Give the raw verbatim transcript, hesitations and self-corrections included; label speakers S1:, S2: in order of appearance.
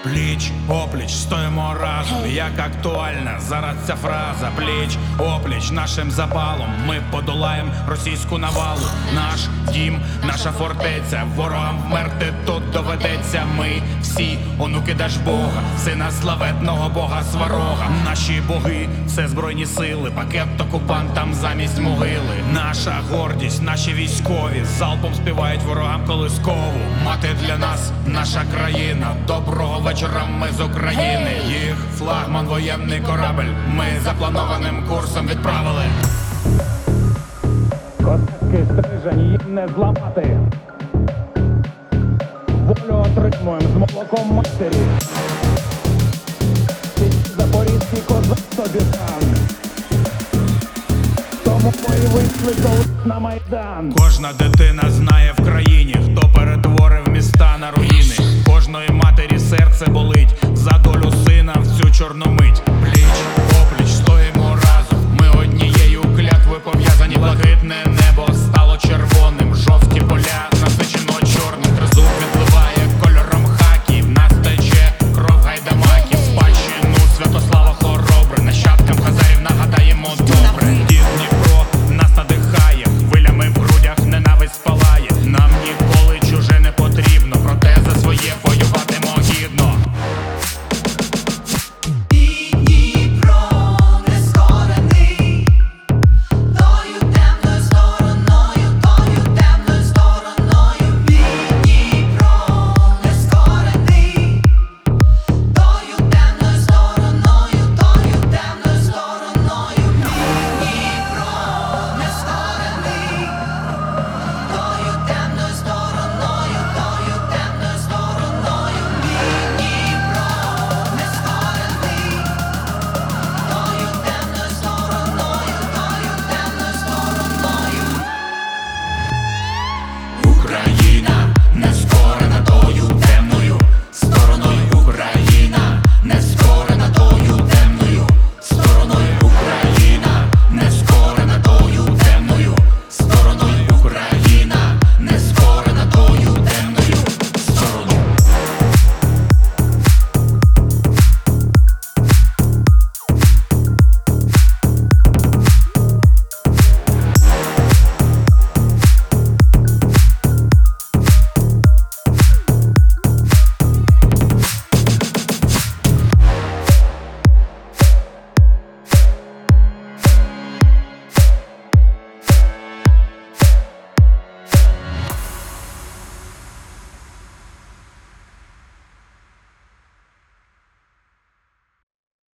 S1: Пліч опліч стоїмо разом, як актуальна зараз ця фраза. Пліч опліч нашим запалом ми подолаєм російську навалу. Наш дім, наша фортеця, ворогам вмерти тут доведеться. Ми всі онуки Дажбога, сина славетного бога Сварога. Наші боги — це збройні сили, пакет окупантам замість могили. Наша гордість, наші військові залпом співають ворогам колискову. Мати для нас наша країна, доброго вечора ми з України. Їх флагман воєнний корабель ми запланованим курсом відправили.
S2: Козацький стрижень їм не зламати. Волю отримуєм з молоком матері. Запорізький козак собі дан. Тому ми вийшли колись на Майдан.
S1: Кожна дитина знає в країні, хто